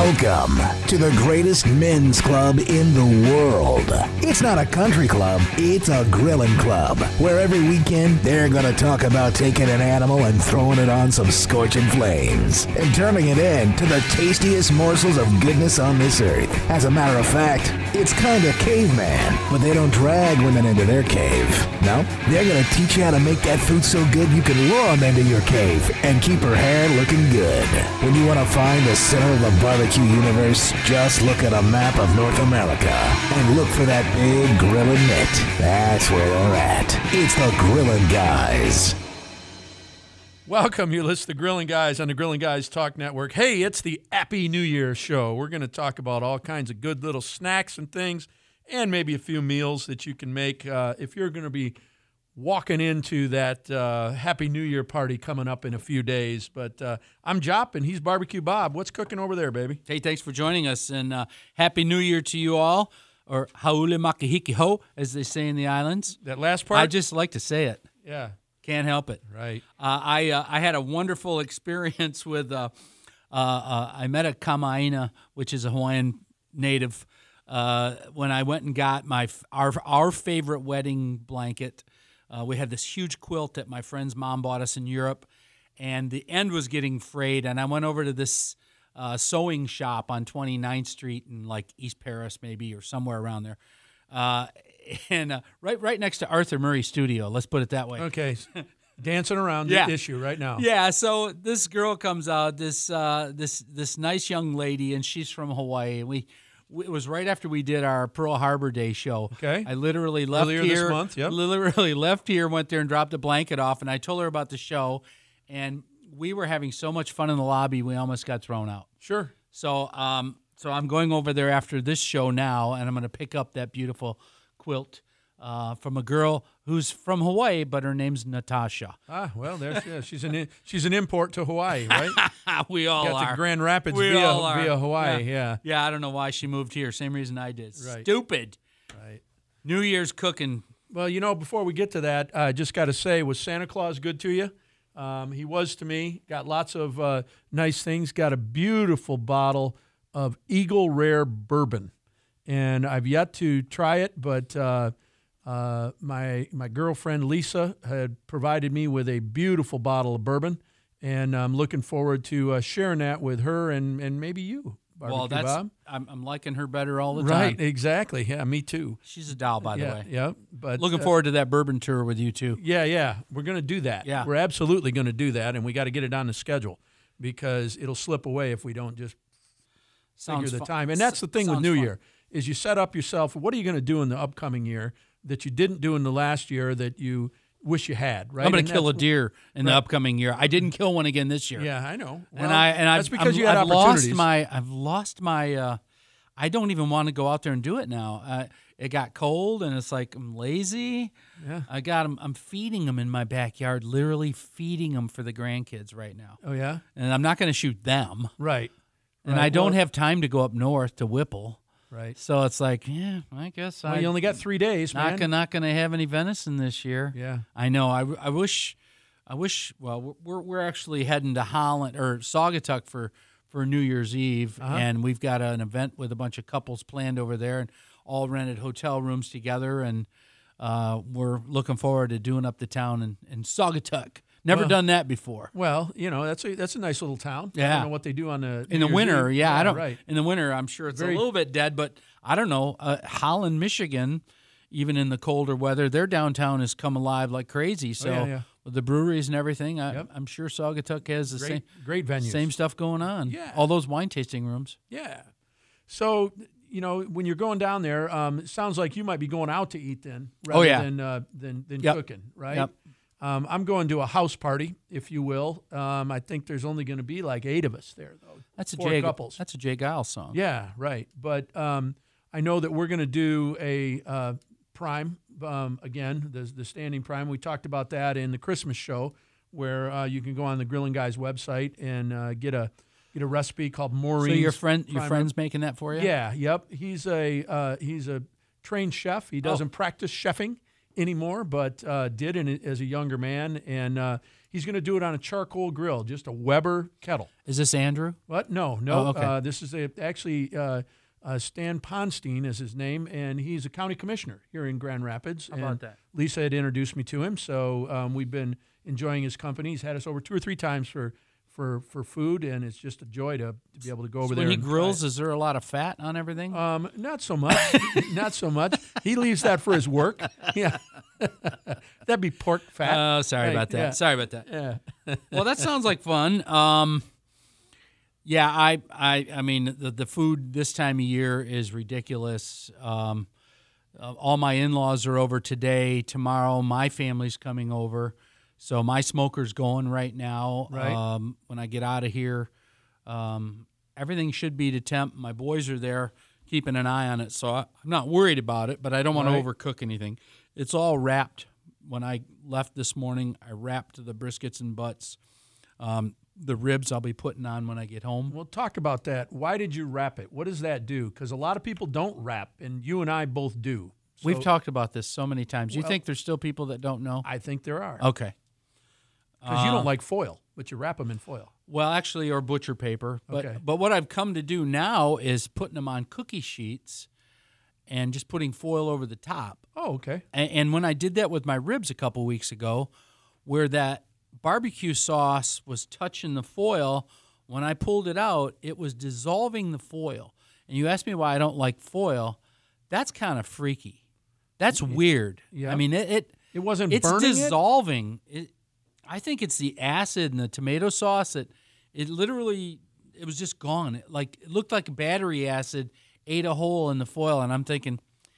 Welcome to the greatest men's club in the world. It's not a country club, it's a grilling club, where every weekend they're going to talk about taking an animal and throwing it on some scorching flames and turning it into the tastiest morsels of goodness on this earth. As a matter of fact, it's kind of caveman, but they don't drag women into their cave. No, they're going to teach you how to make that food so good you can lure them into your cave and keep her hair looking good. When you want to find the center of the barbecue universe, just look at a map of North America and look for that big grilling mitt. That's where they're at. It's the Grilling Guys. Welcome, you listen to Grilling Guys on the Grilling Guys Talk Network. Hey, it's the Happy New Year show. We're going to talk about all kinds of good little snacks and things, and maybe a few meals that you can make if you're going to be walking into that Happy New Year party coming up in a few days. But I'm Jop, and he's Barbecue Bob. What's cooking over there, baby? Hey, thanks for joining us, and Happy New Year to you all, or Haule Makahiki Ho, as they say in the islands. That last part? I just like to say it. Yeah. Can't help it. Right. I had a wonderful experience with, I met a Kama'aina, which is a Hawaiian native, when I went and got our favorite wedding blanket. We had this huge quilt that my friend's mom bought us in Europe, and the end was getting frayed, and I went over to this sewing shop on 29th Street in like East Paris maybe, or somewhere around there. And right next to Arthur Murray Studio, let's put it that way. Okay. Dancing around the issue right now. Yeah, so this girl comes out, this nice young lady, and she's from Hawaii. It was right after we did our Pearl Harbor Day show. Okay. I literally left earlier here. This month, yep. Literally left here, went there and dropped a blanket off, and I told her about the show, and we were having so much fun in the lobby, we almost got thrown out. Sure. So I'm going over there after this show now, and I'm going to pick up that beautiful quilt from a girl who's from Hawaii, but her name's Natasha. Ah, well, she's an import to Hawaii, right? We all got are. to Grand Rapids via Hawaii, yeah. Yeah, I don't know why she moved here. Same reason I did. Right. Stupid. Right. New Year's cooking. Well, before we get to that, I just got to say, was Santa Claus good to you? He was to me. Got lots of nice things. Got a beautiful bottle of Eagle Rare Bourbon. And I've yet to try it, but my girlfriend Lisa had provided me with a beautiful bottle of bourbon, and I'm looking forward to sharing that with her and maybe you, Barbecue Bob. I'm liking her better all the time. Right, exactly. Yeah, me too. She's a doll, by the way. Yeah, but looking forward to that bourbon tour with you too. Yeah, we're going to do that. Yeah, we're absolutely going to do that, and we got to get it on the schedule because it'll slip away if we don't just figure the time. And that's the thing with New Year. Is you set up yourself, what are you going to do in the upcoming year that you didn't do in the last year that you wish you had, right? I'm going to kill a deer in the upcoming year. I didn't kill one again this year. Yeah, I know. Well, that's because you had opportunities. I've lost my I don't even want to go out there and do it now. It got cold, and it's like I'm lazy. Yeah. I got them. I'm feeding them in my backyard, literally feeding them for the grandkids right now. Oh, yeah? And I'm not going to shoot them. Right. And I don't have time to go up north to Whipple. Right. So it's like, I guess you only got 3 days, man. Not going to have any venison this year. Yeah. I know. I wish. Well, we're actually heading to Holland or Saugatuck for New Year's Eve, and we've got an event with a bunch of couples planned over there, and all rented hotel rooms together, and we're looking forward to doing up the town in Saugatuck. Never done that before. Well, that's a nice little town. Yeah. I don't know what they do on the in the winter. Eve. Yeah, I don't. Right. In the winter, I'm sure it's a little bit dead, but I don't know. Holland, Michigan, even in the colder weather, their downtown has come alive like crazy. So with the breweries and everything, I'm sure Saugatuck has the same great venues, same stuff going on. Yeah, all those wine tasting rooms. Yeah. So when you're going down there, it sounds like you might be going out to eat then, rather than cooking, right? Yep. I'm going to a house party, if you will. I think there's only going to be like 8 of us there, though. That's Four couples. That's a Jay Giles song. Yeah, right. But I know that we're going to do a prime again, the standing prime. We talked about that in the Christmas show, where you can go on the Grilling Guys website and get a recipe called Maureen's. So your friend's making that for you? Yeah. Yep. He's a trained chef. He doesn't practice chefing anymore, but did as a younger man, and He's going to do it on a charcoal grill, just a Weber kettle. Is this Andrew? What? No. Oh, okay. This is actually Stan Ponstein is his name, and he's a county commissioner here in Grand Rapids. How about that? Lisa had introduced me to him, so we've been enjoying his company. He's had us over 2 or 3 times for food, and it's just a joy to be able to go over there. When he and grills, is there a lot of fat on everything? Not so much. Not so much. He leaves that for his work. Yeah. That'd be pork fat. Oh, sorry about that. Yeah. Sorry about that. Yeah. Well, that sounds like fun. Yeah, I mean, the food this time of year is ridiculous. All my in-laws are over today. Tomorrow, my family's coming over. So my smoker's going right now. Right. When I get out of here, everything should be to temp. My boys are there keeping an eye on it, so I'm not worried about it, but I don't want to overcook anything. It's all wrapped. When I left this morning, I wrapped the briskets and butts. The ribs I'll be putting on when I get home. Well, talk about that. Why did you wrap it? What does that do? Because a lot of people don't wrap, and you and I both do. So We've talked about this so many times. You think there's still people that don't know? I think there are. Okay. Because you don't like foil, but you wrap them in foil. Well, actually, or butcher paper. But Okay. but what I've come to do now is putting them on cookie sheets and just putting foil over the top. Oh, okay. And when I did that with my ribs a couple weeks ago, where that barbecue sauce was touching the foil, when I pulled it out, it was dissolving the foil. And you asked me why I don't like foil. That's kind of freaky. That's weird. Yeah. I mean, it wasn't it's burning it? dissolving. I think it's the acid and the tomato sauce that it was just gone. It looked like battery acid ate a hole in the foil, and I'm thinking,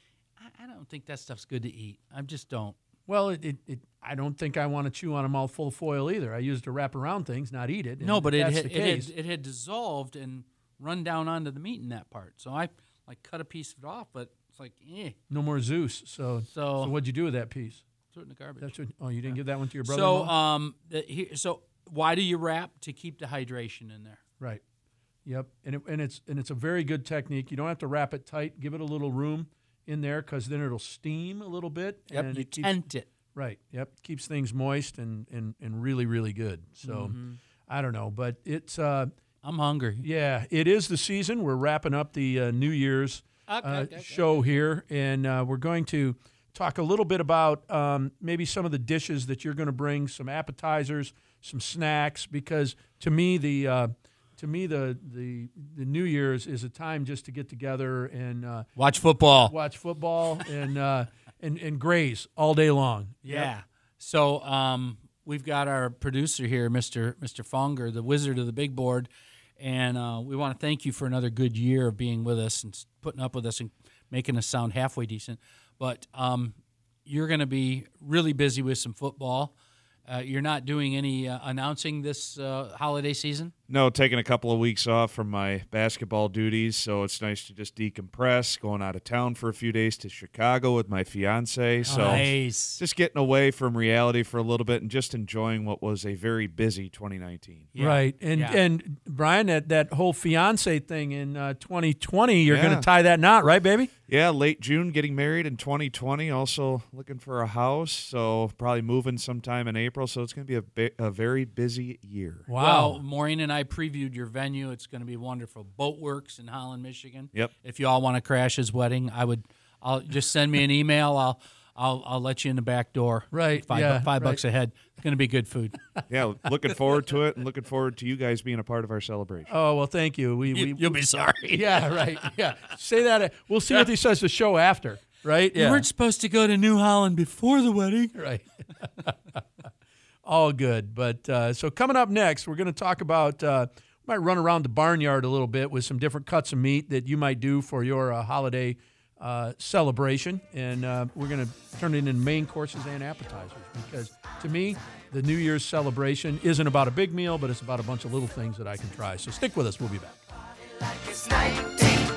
I don't think that stuff's good to eat. I just don't. Well, I don't think I want to chew on a mouthful of foil either. I use it to wrap around things, not eat it. No, but if it that's the case, had dissolved and run down onto the meat in that part. So I cut a piece of it off, but it's like, no more Zeus. So what'd you do with that piece? throw it in the garbage. That's what. You didn't give that one to your brother-in-law? So why do you wrap? To keep the hydration in there. Right. Yep. And it's a very good technique. You don't have to wrap it tight. Give it a little room in there because then it'll steam a little bit. Yep. And You tent it. Right. Yep. Keeps things moist and really, really good. So I don't know, but it's I'm hungry. yeah, it is the season. We're wrapping up the New Year's show here, and we're going to talk a little bit about maybe some of the dishes that you're going to bring, some appetizers, some snacks, because to me the New Year's is a time just to get together and Watch football. And graze all day long. Yeah. Yep. So we've got our producer here, Mr. Fonger, the wizard of the big board, and we want to thank you for another good year of being with us and putting up with us and making us sound halfway decent. But you're going to be really busy with some football. You're not doing any announcing this holiday season? No, taking a couple of weeks off from my basketball duties, so it's nice to just decompress, going out of town for a few days to Chicago with my fiance. So Nice. just getting away from reality for a little bit and just enjoying what was a very busy 2019. Yeah. Right. And Brian, that whole fiance thing in 2020, you're going to tie that knot, right, baby? Yeah, late June, getting married in 2020, also looking for a house, so probably moving sometime in April, so it's going to be a very busy year. Wow. Well, Maureen and I previewed your venue. It's going to be wonderful. Boatworks in Holland, Michigan. Yep. If you all want to crash his wedding, I'll just send me an email. I'll let you in the back door. Right, $5 yeah, $5 a head. It's going to be good food. Yeah, looking forward to it and looking forward to you guys being a part of our celebration. Oh, well, thank you. You'll be sorry. Yeah, right. Yeah. Say that. We'll see what he says the show after, right? You weren't supposed to go to New Holland before the wedding. Right. All good. But so coming up next, we're going to talk about, might run around the barnyard a little bit with some different cuts of meat that you might do for your holiday celebration. And we're going to turn it into main courses and appetizers because to me, the New Year's celebration isn't about a big meal, but it's about a bunch of little things that I can try. So stick with us. We'll be back. Like it's 19